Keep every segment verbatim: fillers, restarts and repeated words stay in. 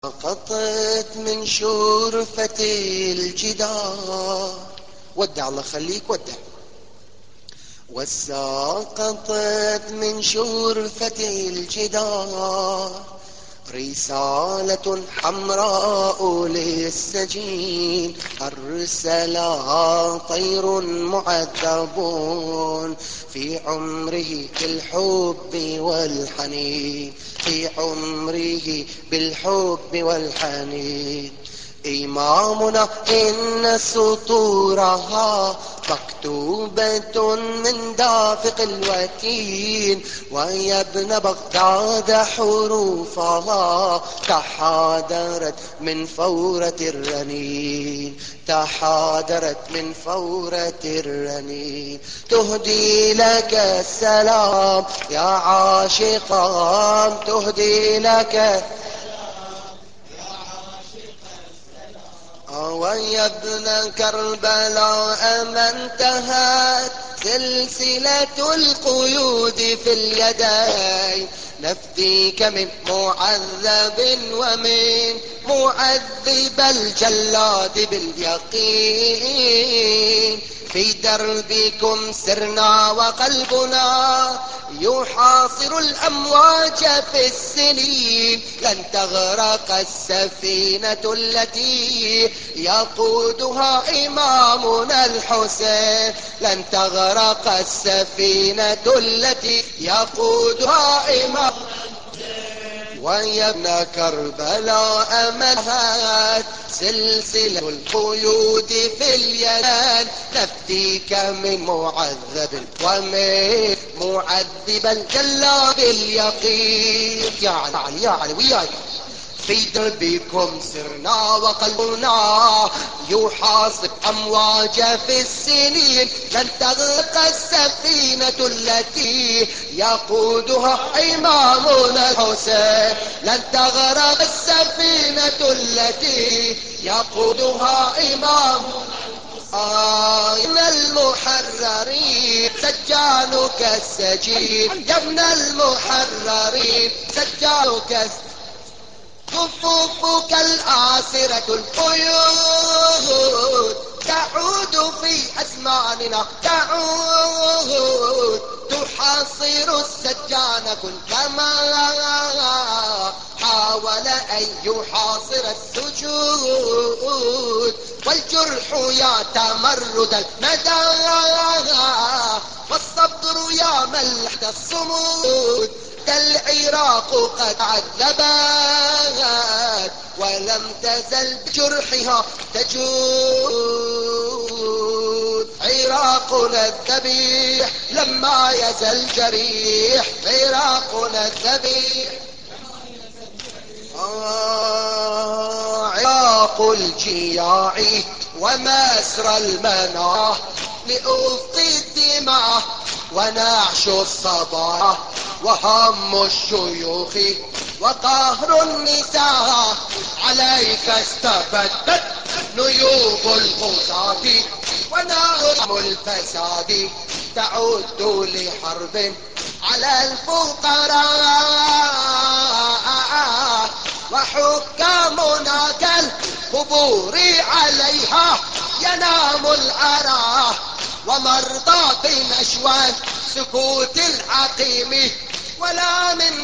سقطت من شرفة الجدار. ودع الله خليك ودع. وسقطت من شرفة الجدار رسالة حمراء للسجين أرسلها طير معذب في عمره بالحب والحنين، في عمره بالحب والحنين. إمامنا إن سطورها مكتوبة من دافق الوتين، ويا ابن بغداد حروفها تحادرت من فورة الرنين، تحادرت من فورة الرنين. تهدي لك السلام يا عاشقان، تهدي لك ويا ابن كربلاء ما انتهت سلسلة القيود في اليدين، نفديك من معذب ومن معذب الجلاد باليقين. في دربكم سرنا وقلبنا يحاصر الأمواج في السنين، لن تغرق السفينة التي يقودها إمامنا الحسين، لن تغرق السفينة التي يقودها إمامنا. ويا ابن كربلاء منهت سلسلة القيود في اليدين، نفديك من معذب ومن معذب الجلاد باليقين. يا علي يا علي وياي. في دربكم سرنا وقلبنا يحاصر أمواج في السنين، لن تغرق السفينة التي يقودها إمامنا الحسين، لن تغرق السفينة التي يقودها إمامنا. آه يا ابن المحررين سجانك السجين، يا ابن المحررين سجانك السجين. صفوفك الآسرة القيود تعود في أزماننا، تعود تحاصر السجان كلما حاول أن يحاصر السجود. والجرح يا تمرد المدى والصبر يا ملح الصمود. العراق قد عذبت ولم تزل بجرحها تجود. عراقنا الذبيح لما يزل جريح، عراقنا الذبيح. آه عراق الجياع ومسر المناه لأفق الدماء ونعش الصبايا وهم الشيوخ وقهر النساء. عليك استبدت نيوب الغزاة ونار الفساد، تعد لحرب على الفقراء وحكامنا كالقبور عليها ينام العرى. ومرضى بنشوان سكوت العقيم ولا من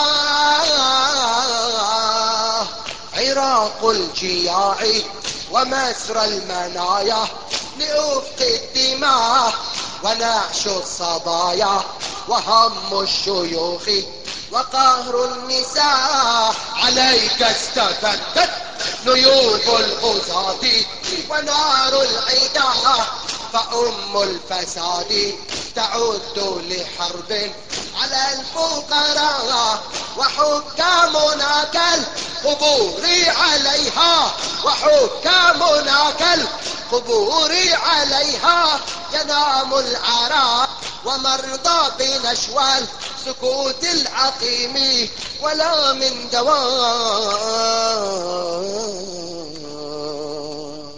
دواء. عراق الجياع ومسر المنايا لأفق الدماء ونعش الصبايا وهم الشيوخ وقهر النساء. عليك استفدت نيوب الغزاة ونار العداء، فأم الفساد تعد لحرب على الفقراء وحكامنا كالقبور عليها، وحكامنا كالقبور عليها ينام العراء. ومرضى بنشوال سكوت العقيم ولا من دواء.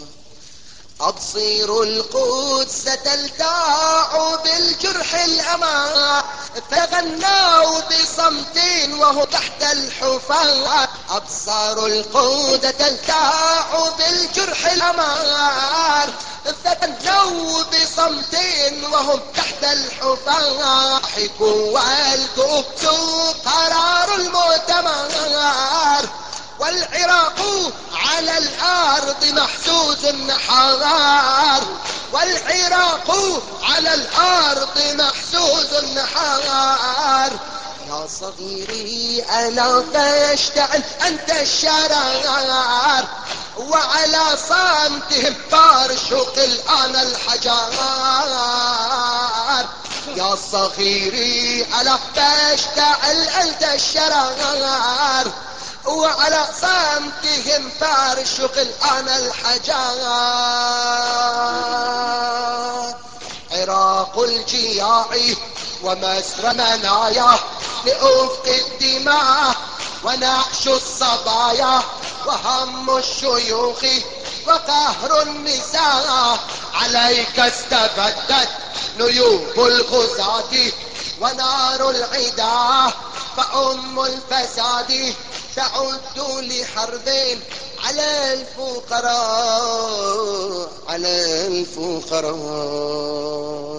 أبصير القدس تلتاع بالجرح الأمان تغنوا بصمت وهم تحت الحفاة، أبصار القودة تلتاع بالجرح الأمار. تغنوا بصمت وهم تحت الحفاة، ضحكوا والكؤبتوا قرار المؤتمر. والعراق على الأرض محسوس النحار، والعراق على الأرض محسوس النحار. يا صغيري ألا تشتعل أنت الشرار، وعلى صمتهم فارشق الآن الحجار. يا صغيري ألا تشتعل أنت الشرار، وعلى صمتهم فارشق الآن الحجار. عراق الجياع ومسر منايا لأفق الدماء، ونعش الصبايا وهم الشيوخ وقهر النساء. عليك استبدت نيوب الغزاة ونار العدا، فأم الفساد تعد لحرب على الفقراء على الفقراء.